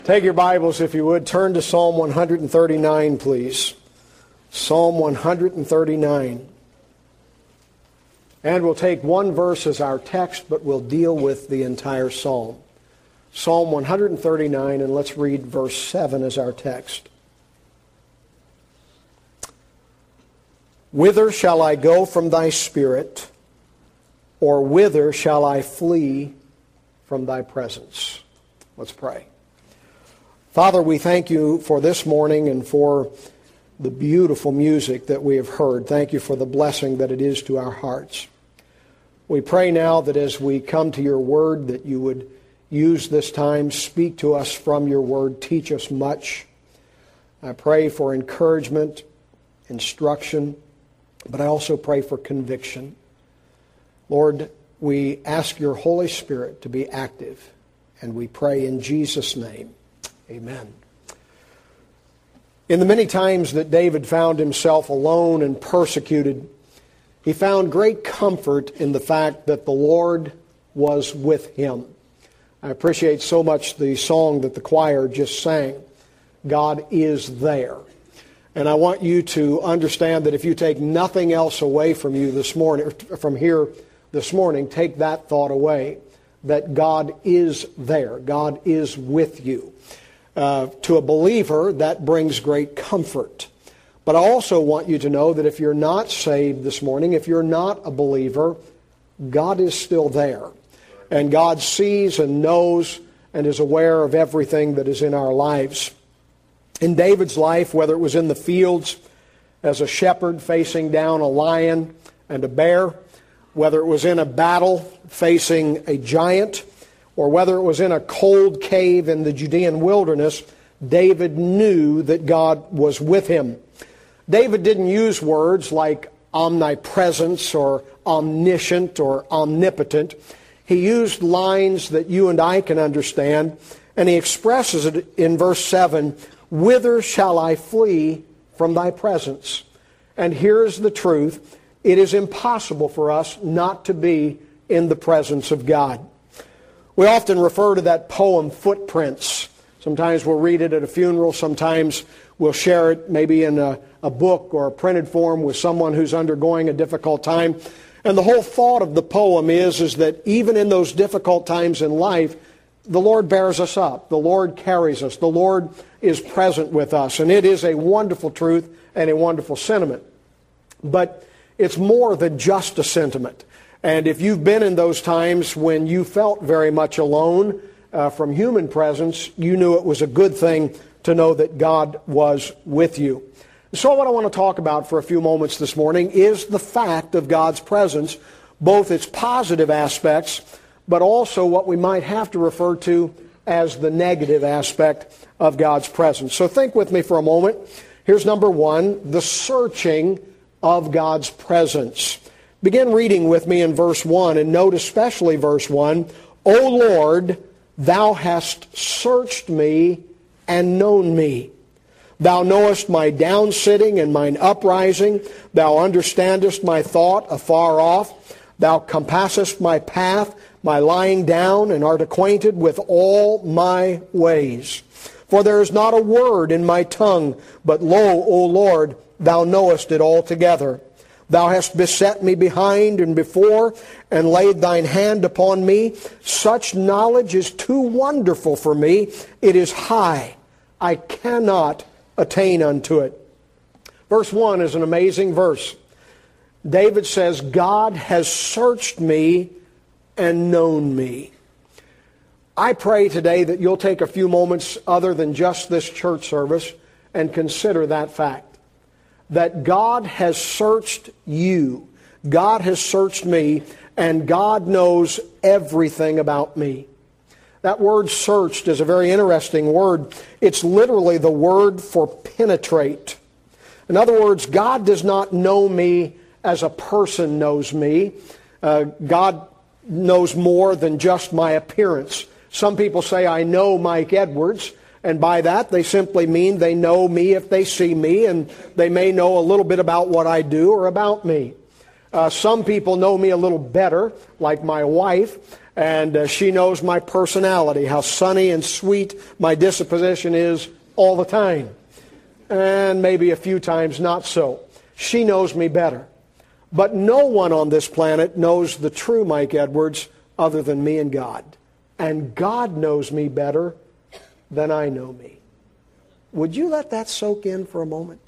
Take your Bibles, if you would. Turn to Psalm 139, please. Psalm 139. And we'll take one verse as our text, but we'll deal with the entire psalm. Psalm 139, and let's read verse 7 as our text. Whither shall I go from thy spirit, or whither shall I flee from thy presence? Let's pray. Father, we thank you for this morning and for the beautiful music that we have heard. Thank you for the blessing that it is to our hearts. We pray now that as we come to your word, that you would use this time, speak to us from your word, teach us much. I pray for encouragement, instruction, but I also pray for conviction. Lord, we ask your Holy Spirit to be active, and we pray in Jesus' name. Amen. In the many times that David found himself alone and persecuted, he found great comfort in the fact that the Lord was with him. I appreciate so much the song that the choir just sang, God is there. And I want you to understand that if you take nothing else away from you this morning, from here this morning, take that thought away, that God is there. God is with you. To a believer, that brings great comfort. But I also want you to know that if you're not saved this morning, if you're not a believer, God is still there. And God sees and knows and is aware of everything that is in our lives. In David's life, whether it was in the fields as a shepherd facing down a lion and a bear, whether it was in a battle facing a giant, or whether it was in a cold cave in the Judean wilderness, David knew that God was with him. David didn't use words like omnipresence or omniscient or omnipotent. He used lines that you and I can understand, and he expresses it in verse 7, whither shall I flee from thy presence? And here's the truth. It is impossible for us not to be in the presence of God. We often refer to that poem, Footprints. Sometimes we'll read it at a funeral. Sometimes we'll share it maybe in a book or a printed form with someone who's undergoing a difficult time. And the whole thought of the poem is that even in those difficult times in life, the Lord bears us up. The Lord carries us. The Lord is present with us. And it is a wonderful truth and a wonderful sentiment. But it's more than just a sentiment. And if you've been in those times when you felt very much alone from human presence, you knew it was a good thing to know that God was with you. So what I want to talk about for a few moments this morning is the fact of God's presence, both its positive aspects, but also what we might have to refer to as the negative aspect of God's presence. So think with me for a moment. Here's number one, the searching of God's presence. Begin reading with me in verse 1, and note especially verse 1, O Lord, thou hast searched me and known me. Thou knowest my downsitting and mine uprising. Thou understandest my thought afar off. Thou compassest my path, my lying down, and art acquainted with all my ways. For there is not a word in my tongue, but lo, O Lord, thou knowest it altogether. Thou hast beset me behind and before, and laid thine hand upon me. Such knowledge is too wonderful for me. It is high. I cannot attain unto it. Verse 1 is an amazing verse. David says, God has searched me and known me. I pray today that you'll take a few moments other than just this church service and consider that fact. That God has searched you. God has searched me, and God knows everything about me. That word searched is a very interesting word. It's literally the word for penetrate. In other words, God does not know me as a person knows me. God knows more than just my appearance. Some people say, I know Mike Edwards. And by that, they simply mean they know me if they see me, and they may know a little bit about what I do or about me. Some people know me a little better, like my wife, And she knows my personality, how sunny and sweet my disposition is all the time. And maybe a few times not so. She knows me better. But no one on this planet knows the true Mike Edwards other than me and God. And God knows me better than I know me. Would you let that soak in for a moment?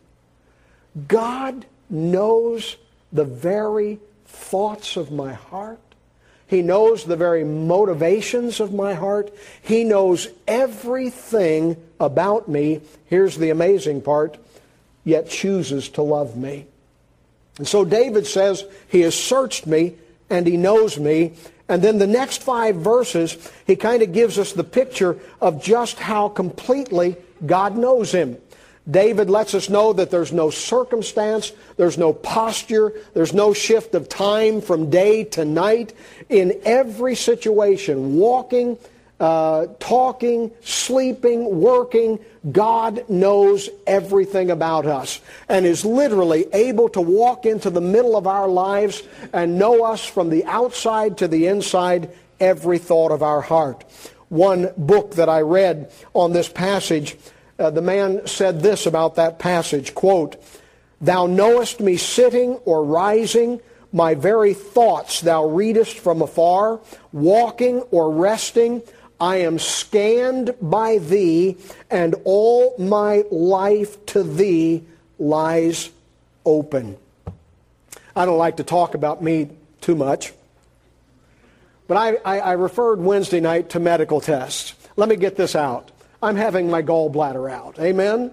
God knows the very thoughts of my heart. He knows the very motivations of my heart. He knows everything about me. Here's the amazing part, yet chooses to love me. And so David says, He has searched me and He knows me. And then the next 5 verses, he kind of gives us the picture of just how completely God knows him. David lets us know that there's no circumstance, there's no posture, there's no shift of time from day to night. In every situation, walking, talking, sleeping, working, God knows everything about us and is literally able to walk into the middle of our lives and know us from the outside to the inside, every thought of our heart. One book that I read on this passage, the man said this about that passage, quote, "Thou knowest me sitting or rising, my very thoughts thou readest from afar, walking or resting, I am scanned by thee, and all my life to thee lies open." I don't like to talk about me too much, but I referred Wednesday night to medical tests. Let me get this out. I'm having my gallbladder out. Amen?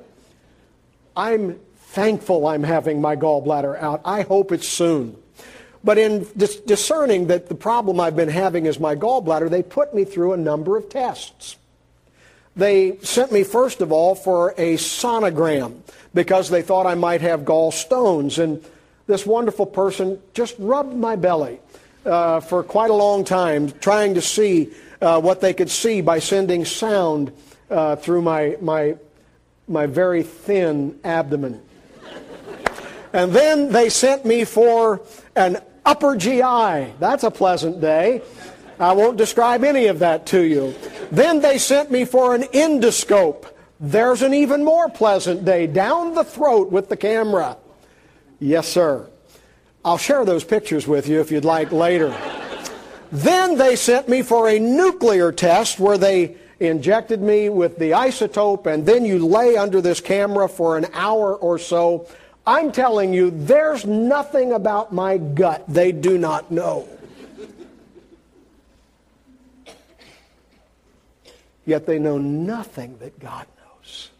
I'm thankful I'm having my gallbladder out. I hope it's soon. But in discerning that the problem I've been having is my gallbladder, they put me through a number of tests. They sent me, first of all, for a sonogram because they thought I might have gallstones. And this wonderful person just rubbed my belly for quite a long time, trying to see what they could see by sending sound through my very thin abdomen. And then they sent me for an upper GI. That's a pleasant day. I won't describe any of that to you. Then they sent me for an endoscope. There's an even more pleasant day. Down the throat with the camera. Yes, sir. I'll share those pictures with you if you'd like later. Then they sent me for a nuclear test where they injected me with the isotope, and then you lay under this camera for an hour or so. I'm telling you, there's nothing about my gut they do not know. Yet they know nothing that God knows.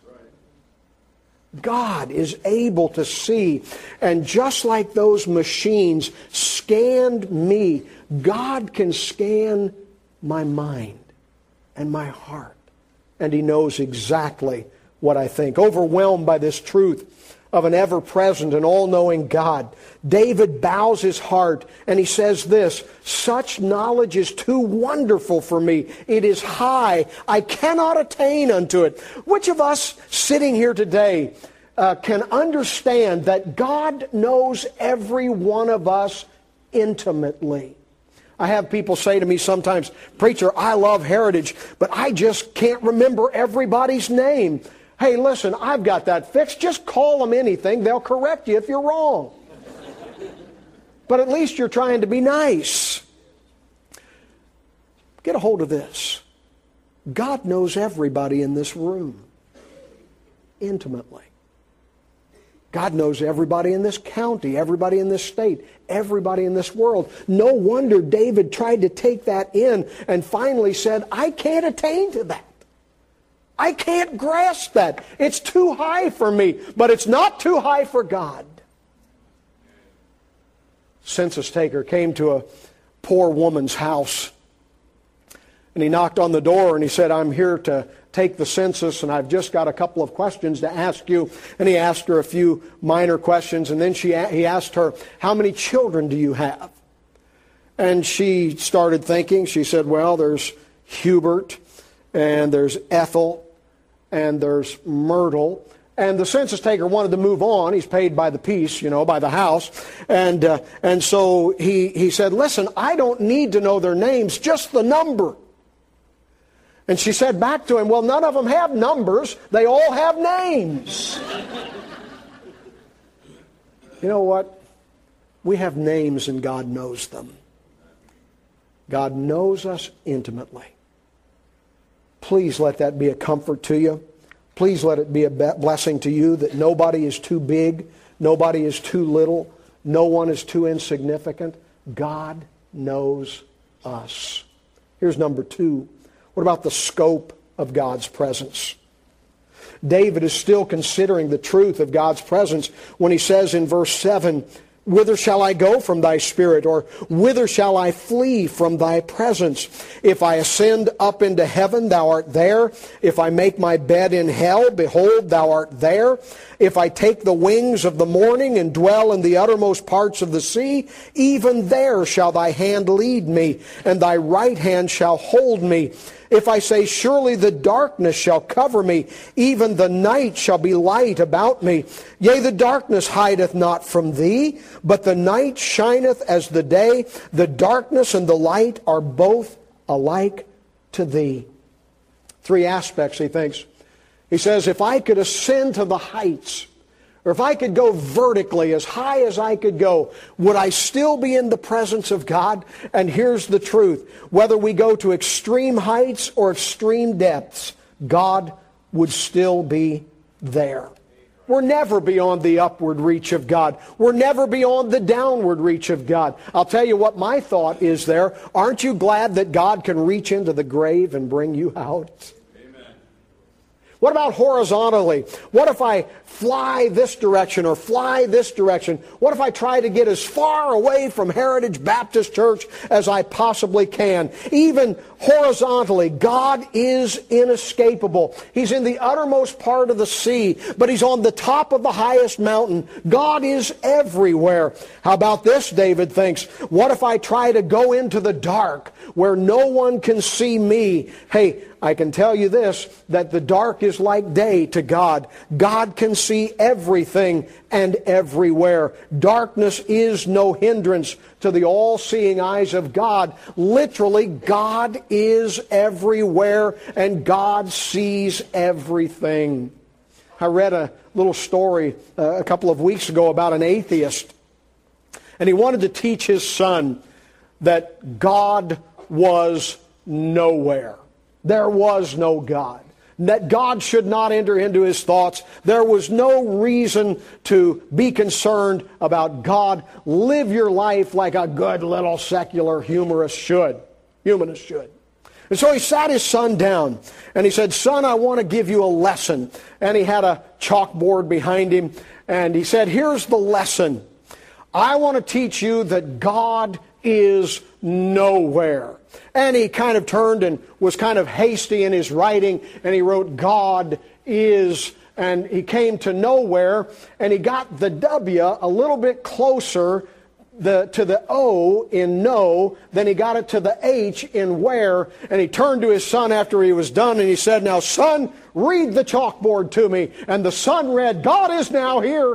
God is able to see, and just like those machines scanned me, God can scan my mind and my heart, and He knows exactly what I think. Overwhelmed by this truth of an ever-present and all-knowing God, David bows his heart and he says this, "Such knowledge is too wonderful for me. It is high. I cannot attain unto it." Which of us sitting here today can understand that God knows every one of us intimately? I have people say to me sometimes, "Preacher, I love Heritage, but I just can't remember everybody's name." Hey, listen, I've got that fixed. Just call them anything. They'll correct you if you're wrong. But at least you're trying to be nice. Get a hold of this. God knows everybody in this room intimately. God knows everybody in this county, everybody in this state, everybody in this world. No wonder David tried to take that in and finally said, "I can't attain to that. I can't grasp that. It's too high for me." But it's not too high for God. Census taker came to a poor woman's house. And he knocked on the door and he said, "I'm here to take the census and I've just got a couple of questions to ask you." And he asked her a few minor questions. And then he asked her, "How many children do you have?" And she started thinking. She said, "Well, there's Hubert, and there's Ethel, and there's Myrtle, And the census taker wanted to move on. He's paid by the piece, by the house. And so he said, listen, I don't need to know their names, just the number. And she said back to him, well, none of them have numbers. They all have names. You know what? We have names and God knows them. God knows us intimately. Please let that be a comfort to you. Please let it be a blessing to you that nobody is too big, nobody is too little, no one is too insignificant. God knows us. Here's number 2. What about the scope of God's presence? David is still considering the truth of God's presence when he says in verse 7, whither shall I go from thy spirit? Or whither shall I flee from thy presence? If I ascend up into heaven, thou art there. If I make my bed in hell, behold, thou art there. If I take the wings of the morning and dwell in the uttermost parts of the sea, even there shall thy hand lead me, and thy right hand shall hold me. If I say, surely the darkness shall cover me, even the night shall be light about me. Yea, the darkness hideth not from thee, but the night shineth as the day. The darkness and the light are both alike to thee. 3 aspects, he thinks. He says, if I could ascend to the heights, or if I could go vertically as high as I could go, would I still be in the presence of God? And here's the truth. Whether we go to extreme heights or extreme depths, God would still be there. We're never beyond the upward reach of God. We're never beyond the downward reach of God. I'll tell you what my thought is there. Aren't you glad that God can reach into the grave and bring you out? What about horizontally? What if I fly this direction or fly this direction? What if I try to get as far away from Heritage Baptist Church as I possibly can? Even horizontally, God is inescapable. He's in the uttermost part of the sea, but He's on the top of the highest mountain. God is everywhere. How about this, David thinks? What if I try to go into the dark where no one can see me? Hey, I can tell you this, that the dark is like day to God. God can see everything and everywhere. Darkness is no hindrance to the all-seeing eyes of God. Literally, God is everywhere and God sees everything. I read a little story a couple of weeks ago about an atheist, and he wanted to teach his son that God was nowhere. There was no God. That God should not enter into his thoughts. There was no reason to be concerned about God. Live your life like a good little secular humanist should. And so he sat his son down and he said, son, I want to give you a lesson. And he had a chalkboard behind him and he said, here's the lesson. I want to teach you that God is nowhere. And he kind of turned and was kind of hasty in his writing, and he wrote, God is, and he came to nowhere, and he got the W a little bit closer to the O in no than he got it to the H in where, and he turned to his son after he was done, and he said, now son, read the chalkboard to me. And the son read, God is now here.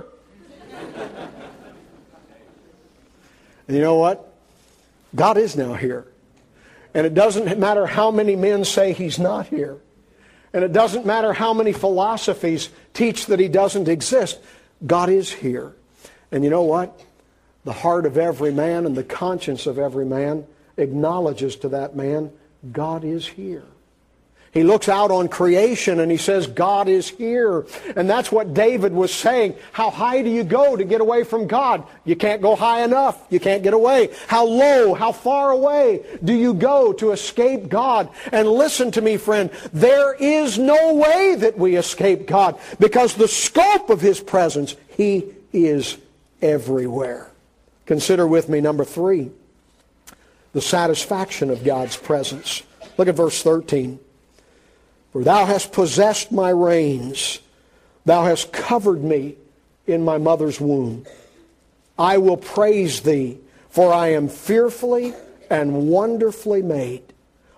And you know what? God is now here. And it doesn't matter how many men say He's not here. And it doesn't matter how many philosophies teach that He doesn't exist. God is here. And you know what? The heart of every man and the conscience of every man acknowledges to that man, God is here. He looks out on creation and he says, God is here. And that's what David was saying. How high do you go to get away from God? You can't go high enough. You can't get away. How low, how far away do you go to escape God? And listen to me, friend, there is no way that we escape God because the scope of His presence, He is everywhere. Consider with me number 3, the satisfaction of God's presence. Look at verse 13. For thou hast possessed my reins, thou hast covered me in my mother's womb. I will praise thee, for I am fearfully and wonderfully made.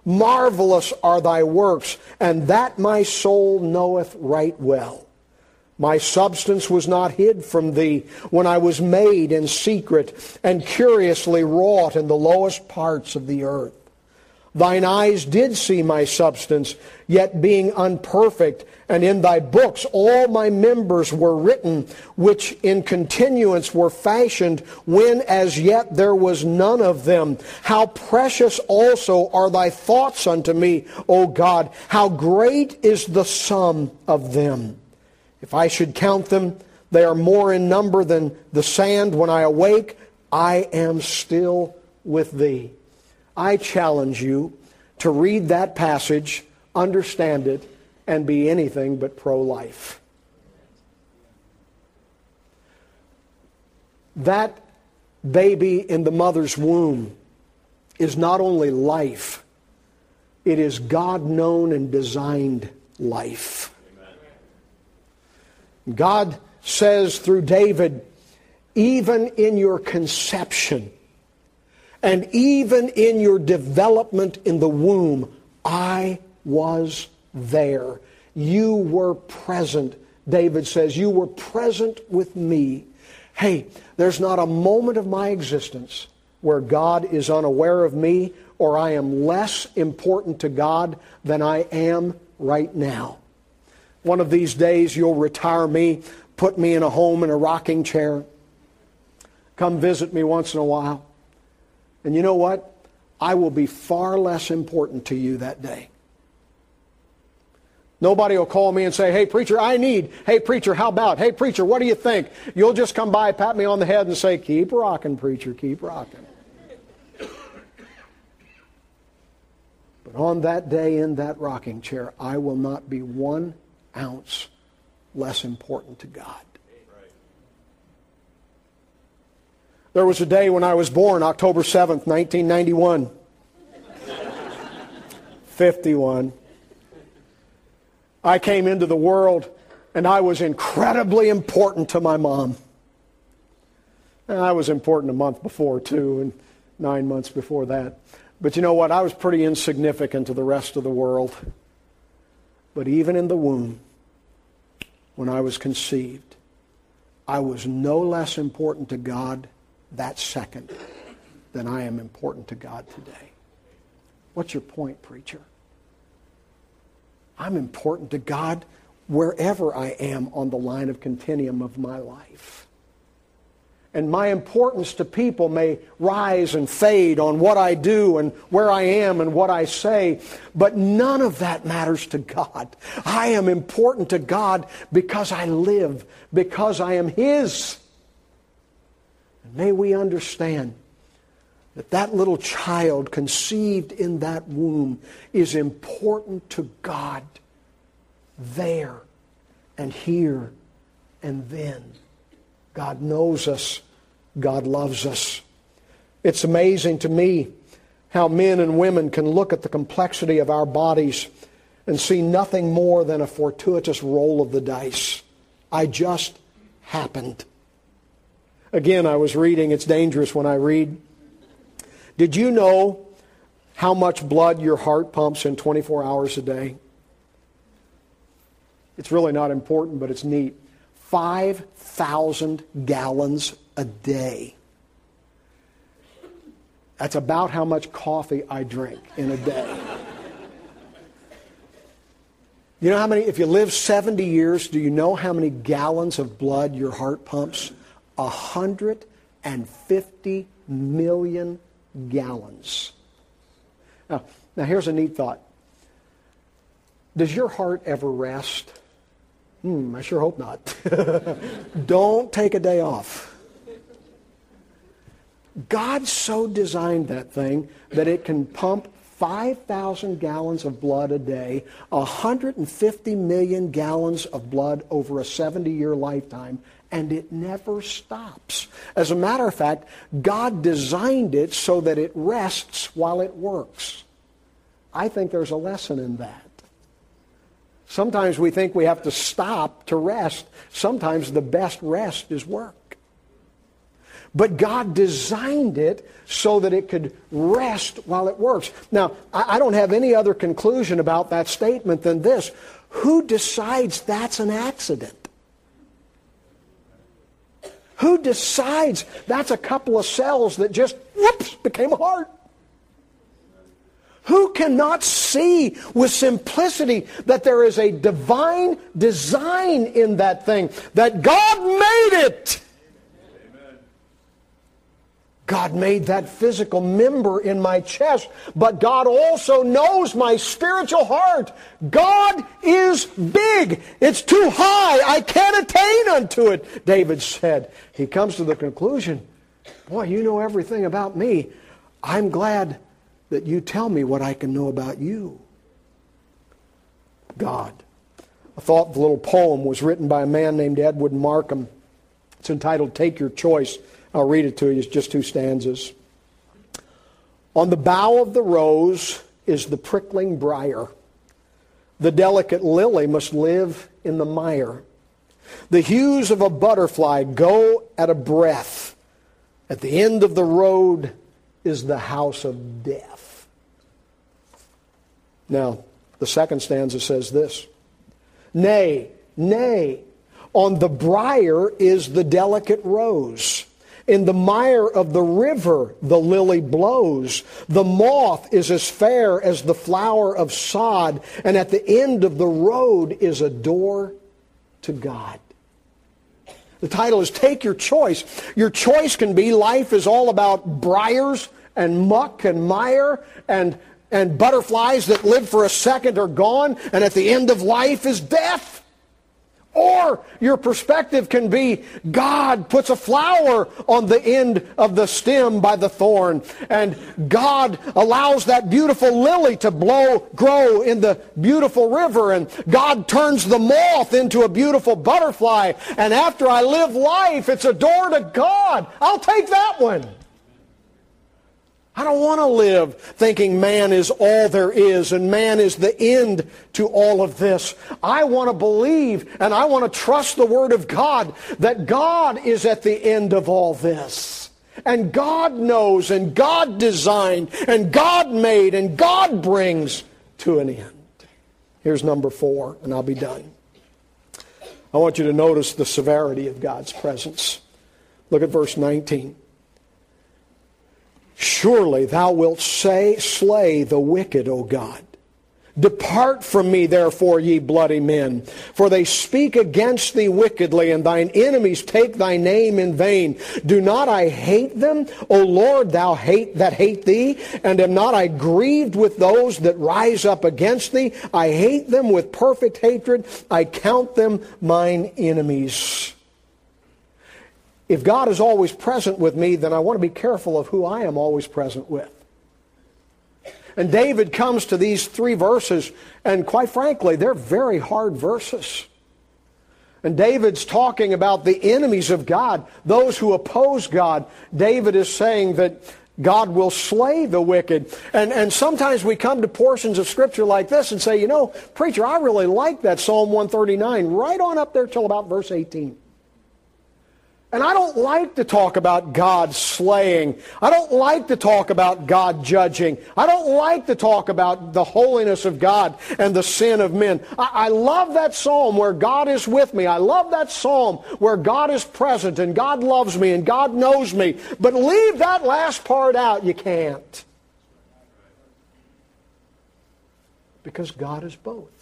Marvelous are thy works, and that my soul knoweth right well. My substance was not hid from thee when I was made in secret and curiously wrought in the lowest parts of the earth. Thine eyes did see my substance, yet being unperfect, and in thy books all my members were written, which in continuance were fashioned, when as yet there was none of them. How precious also are thy thoughts unto me, O God! How great is the sum of them! If I should count them, they are more in number than the sand. When I awake, I am still with thee. I challenge you to read that passage, understand it, and be anything but pro-life. That baby in the mother's womb is not only life, it is God-known and designed life. Amen. God says through David, even in your conception, and even in your development in the womb, I was there. You were present. David says, you were present with me. Hey, there's not a moment of my existence where God is unaware of me or I am less important to God than I am right now. One of these days you'll retire me, put me in a home in a rocking chair, come visit me once in a while. And you know what? I will be far less important to you that day. Nobody will call me and say, hey, preacher, hey, preacher, how about? Hey, preacher, what do you think? You'll just come by, pat me on the head and say, keep rocking, preacher, keep rocking. But on that day in that rocking chair, I will not be 1 ounce less important to God. There was a day when I was born, October 7th, 1991. 51. I came into the world and I was incredibly important to my mom. And I was important a month before too, and 9 months before that. But you know what? I was pretty insignificant to the rest of the world. But even in the womb, when I was conceived, I was no less important to God that second than I am important to God today. What's your point, preacher? I'm important to God wherever I am on the line of continuum of my life. And my importance to people may rise and fade on what I do and where I am and what I say, but none of that matters to God. I am important to God because I live, because I am His. And may we understand that that little child conceived in that womb is important to God there and here and then. God knows us. God loves us. It's amazing to me how men and women can look at the complexity of our bodies and see nothing more than a fortuitous roll of the dice. I just happened. Again, I was reading, it's dangerous when I read. Did you know how much blood your heart pumps in 24 hours a day? It's really not important, but it's neat. 5,000 gallons a day. That's about how much coffee I drink in a day. You know how many, if you live 70 years, do you know how many gallons of blood your heart pumps? 150 million gallons. Now here's a neat thought. Does your heart ever rest? I sure hope not. Don't take a day off. God so designed that thing that it can pump 5,000 gallons of blood a day, 150 million gallons of blood over a 70-year lifetime, and it never stops. As a matter of fact, God designed it so that it rests while it works. I think there's a lesson in that. Sometimes we think we have to stop to rest. Sometimes the best rest is work. But God designed it so that it could rest while it works. Now, I don't have any other conclusion about that statement than this. Who decides that's an accident? Who decides that's a couple of cells that just, whoops, became a heart? Who cannot see with simplicity that there is a divine design in that thing? That God made it. God made that physical member in my chest, but God also knows my spiritual heart. God is big. It's too high. I can't attain unto it, David said. He comes to the conclusion, boy, you know everything about me. I'm glad that you tell me what I can know about you. God. A thoughtful little poem was written by a man named Edward Markham. It's entitled, Take Your Choice. I'll read it to you. It's just 2 stanzas. On the bough of the rose is the prickling briar. The delicate lily must live in the mire. The hues of a butterfly go at a breath. At the end of the road is the house of death. Now, the second stanza says this. Nay, nay, on the briar is the delicate rose. In the mire of the river the lily blows. The moth is as fair as the flower of sod, and at the end of the road is a door to God. The title is Take Your Choice. Your choice can be life is all about briars and muck and mire and butterflies that live for a second are gone, and at the end of life is death. Or your perspective can be God puts a flower on the end of the stem by the thorn, and God allows that beautiful lily to grow in the beautiful river, and God turns the moth into a beautiful butterfly, and after I live life, it's a door to God. I'll take that one. I don't want to live thinking man is all there is and man is the end to all of this. I want to believe and I want to trust the Word of God that God is at the end of all this. And God knows and God designed and God made and God brings to an end. Here's number 4, and I'll be done. I want you to notice the severity of God's presence. Look at verse 19. Surely thou wilt slay the wicked, O God. Depart from me, therefore, ye bloody men, for they speak against thee wickedly, and thine enemies take thy name in vain. Do not I hate them, O Lord, that hate thee? And am not I grieved with those that rise up against thee? I hate them with perfect hatred. I count them mine enemies. If God is always present with me, then I want to be careful of who I am always present with. And David comes to these 3 verses, and quite frankly, they're very hard verses. And David's talking about the enemies of God, those who oppose God. David is saying that God will slay the wicked. And sometimes we come to portions of Scripture like this and say, you know, preacher, I really like that Psalm 139, right on up there till about verse 18. And I don't like to talk about God slaying. I don't like to talk about God judging. I don't like to talk about the holiness of God and the sin of men. I love that psalm where God is with me. I love that psalm where God is present and God loves me and God knows me. But leave that last part out. You can't. Because God is both.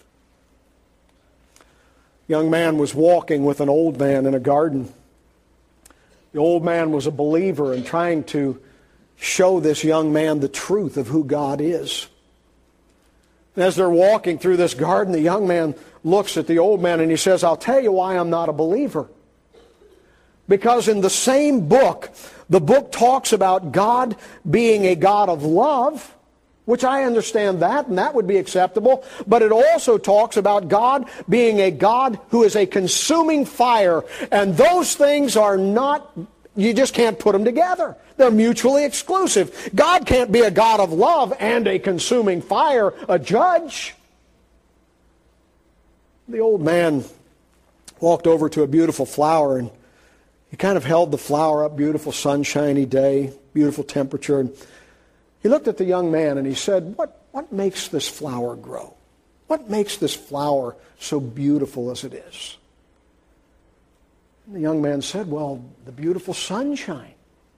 A young man was walking with an old man in a garden. The old man was a believer and trying to show this young man the truth of who God is. And as they're walking through this garden, the young man looks at the old man and he says, I'll tell you why I'm not a believer. Because in the same book, the book talks about God being a God of love, which I understand that, and that would be acceptable. But it also talks about God being a God who is a consuming fire. And those things are not, you just can't put them together. They're mutually exclusive. God can't be a God of love and a consuming fire, a judge. The old man walked over to a beautiful flower, and he kind of held the flower up, beautiful sunshiny day, beautiful temperature, and he looked at the young man and he said, what makes this flower grow? What makes this flower so beautiful as it is? The young man said, well, the beautiful sunshine.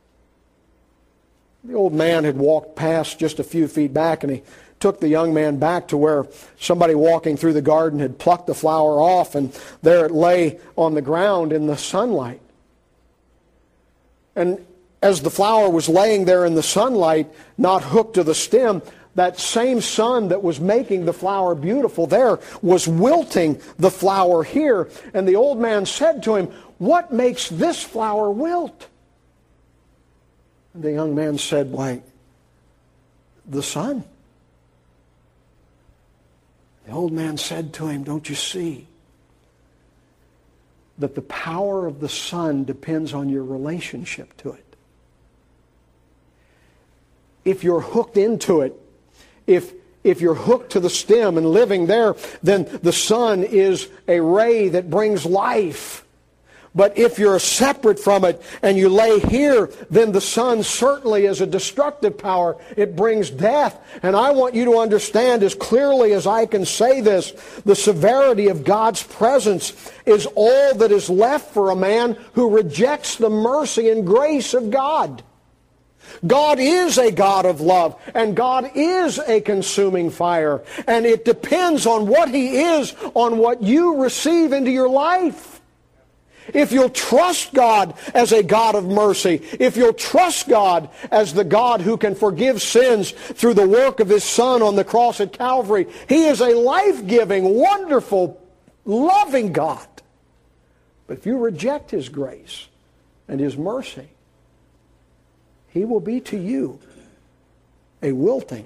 The old man had walked past just a few feet back, and he took the young man back to where somebody walking through the garden had plucked the flower off, and there it lay on the ground in the sunlight. And as the flower was laying there in the sunlight, not hooked to the stem, that same sun that was making the flower beautiful there was wilting the flower here. And the old man said to him, what makes this flower wilt? And the young man said, why, the sun. The old man said to him, don't you see that the power of the sun depends on your relationship to it? If you're hooked into it, if you're hooked to the stem and living there, then the sun is a ray that brings life. But if you're separate from it and you lay here, then the sun certainly is a destructive power. It brings death. And I want you to understand as clearly as I can say this, the severity of God's presence is all that is left for a man who rejects the mercy and grace of God. God is a God of love, and God is a consuming fire. And it depends on what He is, on what you receive into your life. If you'll trust God as a God of mercy, if you'll trust God as the God who can forgive sins through the work of His Son on the cross at Calvary, He is a life-giving, wonderful, loving God. But if you reject His grace and His mercy, He will be to you a wilting,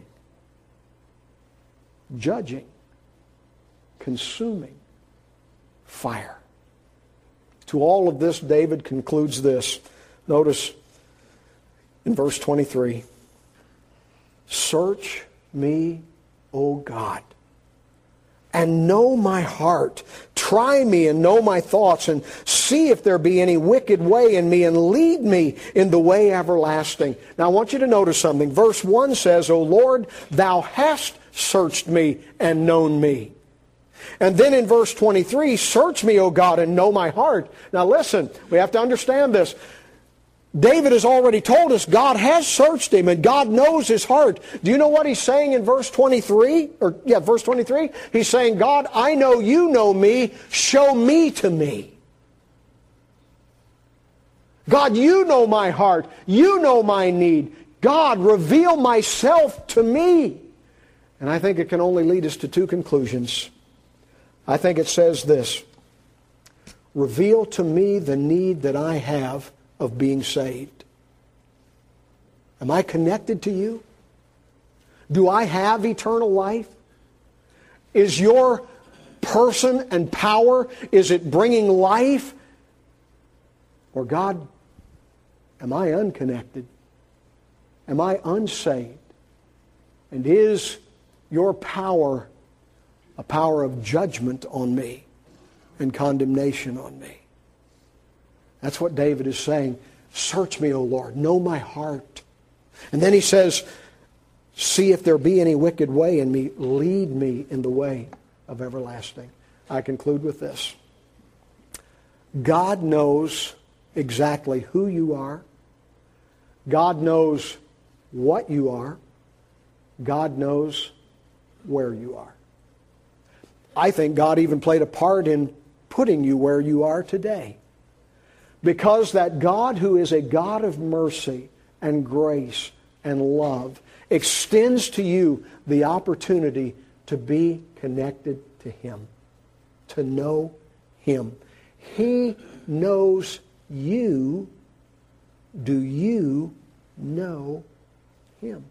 judging, consuming fire. To all of this, David concludes this. Notice in verse 23, search me, O God, and know my heart. Try me and know my thoughts, and see if there be any wicked way in me, and lead me in the way everlasting. Now I want you to notice something. Verse 1 says, O Lord, thou hast searched me and known me. And then in verse 23, search me, O God, and know my heart. Now listen, we have to understand this. David has already told us God has searched him and God knows his heart. Do you know what he's saying in verse 23? Verse 23. He's saying, God, I know you know me. Show me to me. God, you know my heart. You know my need. God, reveal myself to me. And I think it can only lead us to two conclusions. I think it says this: reveal to me the need that I have of being saved. Am I connected to you? Do I have eternal life? Is your person and power, is it bringing life? Or God, am I unconnected? Am I unsaved? And is your power a power of judgment on me and condemnation on me? That's what David is saying. Search me, O Lord. Know my heart. And then he says, see if there be any wicked way in me. Lead me in the way of everlasting. I conclude with this. God knows exactly who you are. God knows what you are. God knows where you are. I think God even played a part in putting you where you are today. Because that God who is a God of mercy and grace and love extends to you the opportunity to be connected to Him, to know Him. He knows you. Do you know Him?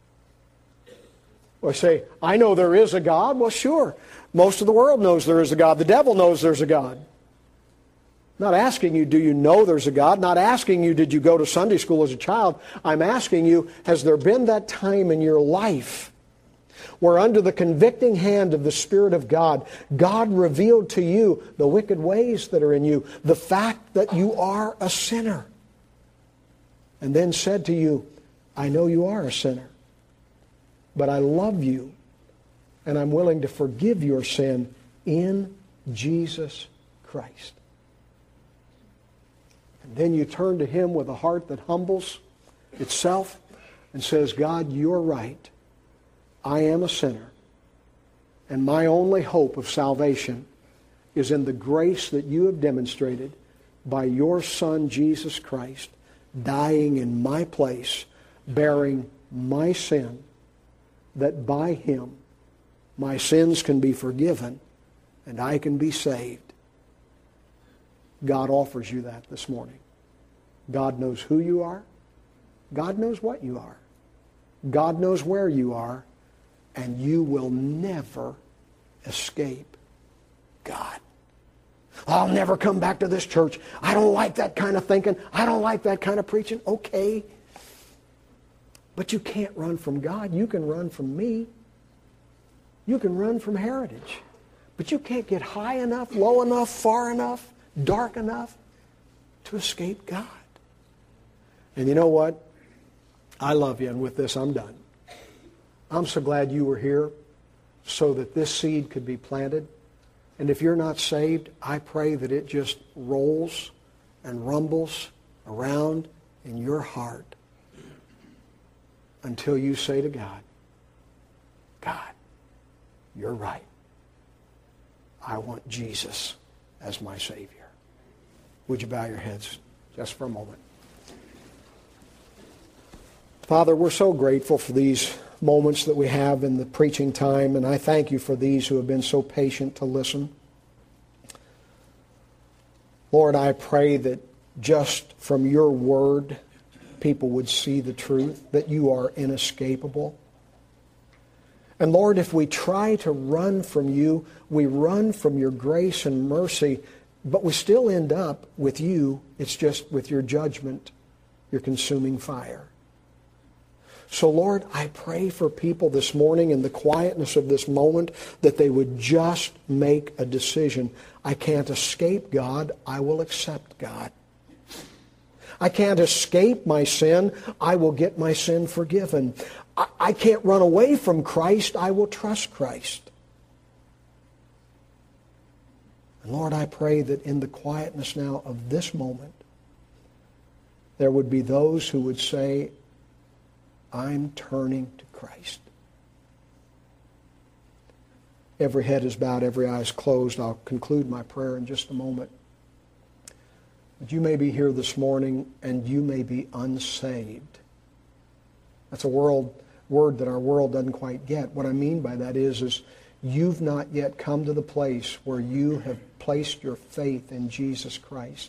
Well, I say, I know there is a God. Well, sure. Most of the world knows there is a God. The devil knows there's a God. Not asking you, do you know there's a God? Not asking you, did you go to Sunday school as a child? I'm asking you, has there been that time in your life where under the convicting hand of the Spirit of God, God revealed to you the wicked ways that are in you, the fact that you are a sinner, and then said to you, I know you are a sinner, but I love you, and I'm willing to forgive your sin in Jesus Christ. And then you turn to Him with a heart that humbles itself and says, God, you're right. I am a sinner. And my only hope of salvation is in the grace that you have demonstrated by your Son, Jesus Christ, dying in my place, bearing my sin, that by Him my sins can be forgiven and I can be saved. God offers you that this morning. God knows who you are. God knows what you are. God knows where you are. And you will never escape God. I'll never come back to this church. I don't like that kind of thinking. I don't like that kind of preaching. Okay. But you can't run from God. You can run from me. You can run from Heritage. But you can't get high enough, low enough, far enough, dark enough to escape God. And you know what? I love you, and with this I'm done. I'm so glad you were here so that this seed could be planted. And if you're not saved, I pray that it just rolls and rumbles around in your heart until you say to God, God, you're right. I want Jesus as my Savior. Would you bow your heads just for a moment? Father, we're so grateful for these moments that we have in the preaching time, and I thank you for these who have been so patient to listen. Lord, I pray that just from your word, people would see the truth, that you are inescapable. And Lord, if we try to run from you, we run from your grace and mercy, but we still end up with you. It's just with your judgment, your consuming fire. So Lord, I pray for people this morning in the quietness of this moment that they would just make a decision. I can't escape God. I will accept God. I can't escape my sin. I will get my sin forgiven. I can't run away from Christ. I will trust Christ. And Lord, I pray that in the quietness now of this moment, there would be those who would say, I'm turning to Christ. Every head is bowed, every eye is closed. I'll conclude my prayer in just a moment. But you may be here this morning and you may be unsaved. That's a word that our world doesn't quite get. What I mean by that is you've not yet come to the place where you have placed your faith in Jesus Christ.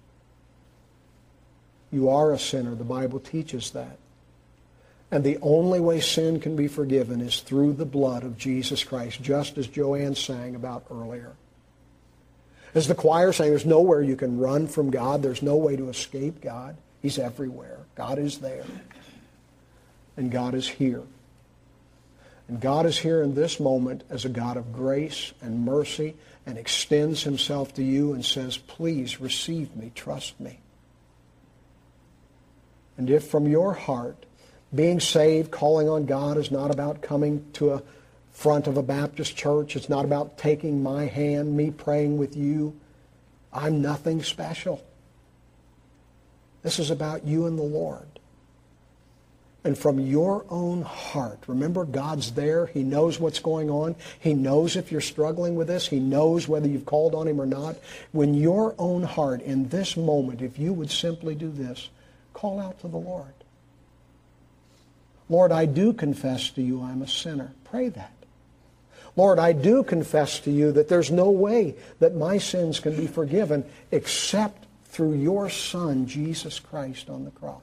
You are a sinner. The Bible teaches that. And the only way sin can be forgiven is through the blood of Jesus Christ, just as Joanne sang about earlier. As the choir sang, there's nowhere you can run from God. There's no way to escape God. He's everywhere. God is there. And God is here. And God is here in this moment as a God of grace and mercy and extends himself to you and says, please receive me, trust me. And if from your heart, being saved, calling on God is not about coming to a front of a Baptist church. It's not about taking my hand, me praying with you. I'm nothing special. This is about you and the Lord. And from your own heart, remember God's there. He knows what's going on. He knows if you're struggling with this. He knows whether you've called on him or not. When your own heart in this moment, if you would simply do this, call out to the Lord. Lord, I do confess to you I'm a sinner. Pray that. Lord, I do confess to you that there's no way that my sins can be forgiven except through your Son, Jesus Christ, on the cross.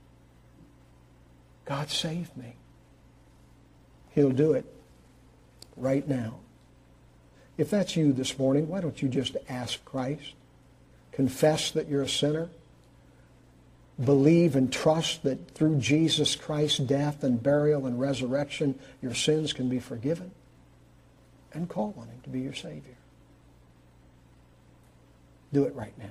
God, save me. He'll do it right now. If that's you this morning, why don't you just ask Christ? Confess that you're a sinner. Believe and trust that through Jesus Christ's death and burial and resurrection, your sins can be forgiven. And call on him to be your Savior. Do it right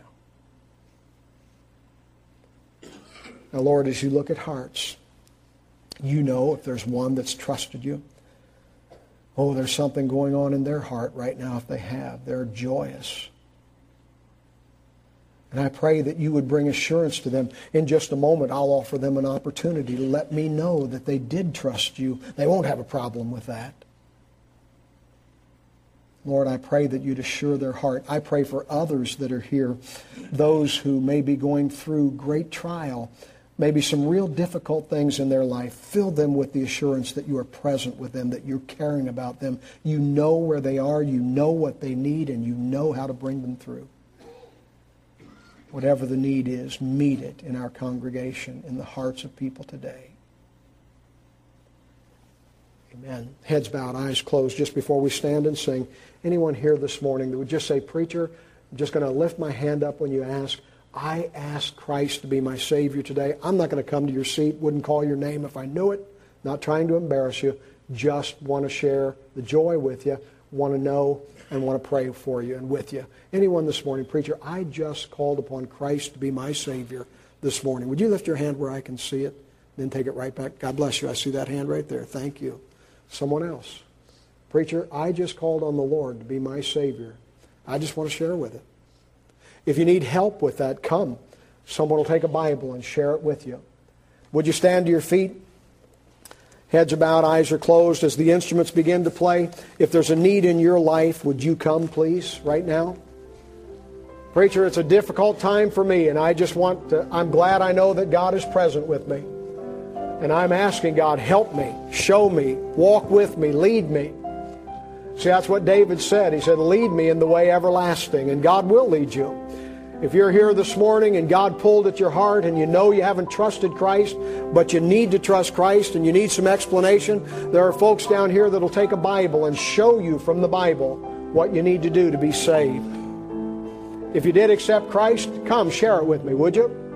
now. Now, Lord, as you look at hearts, you know if there's one that's trusted you. Oh, there's something going on in their heart right now if they have. They're joyous. And I pray that you would bring assurance to them. In just a moment, I'll offer them an opportunity to let me know that they did trust you. They won't have a problem with that. Lord, I pray that you'd assure their heart. I pray for others that are here, those who may be going through great trial, maybe some real difficult things in their life. Fill them with the assurance that you are present with them, that you're caring about them. You know where they are, you know what they need, and you know how to bring them through. Whatever the need is, meet it in our congregation, in the hearts of people today. Amen. Heads bowed, eyes closed. Just before we stand and sing, anyone here this morning that would just say, Preacher, I'm just going to lift my hand up when you ask. I ask Christ to be my Savior today. I'm not going to come to your seat, wouldn't call your name if I knew it, not trying to embarrass you, just want to share the joy with you, want to know and want to pray for you and with you. Anyone this morning, Preacher, I just called upon Christ to be my Savior this morning. Would you lift your hand where I can see it, then take it right back? God bless you. I see that hand right there. Thank you. Someone else. Preacher, I just called on the Lord to be my Savior. I just want to share with it. If you need help with that, come. Someone will take a Bible and share it with you. Would you stand to your feet? Heads are bowed, eyes are closed as the instruments begin to play. If there's a need in your life, would you come, please, right now? Preacher, it's a difficult time for me, and I'm glad I know that God is present with me. And I'm asking God, help me, show me, walk with me, lead me. See, that's what David said. He said, lead me in the way everlasting, and God will lead you. If you're here this morning and God pulled at your heart and you know you haven't trusted Christ, but you need to trust Christ and you need some explanation, there are folks down here that'll take a Bible and show you from the Bible what you need to do to be saved. If you did accept Christ, come share it with me, would you?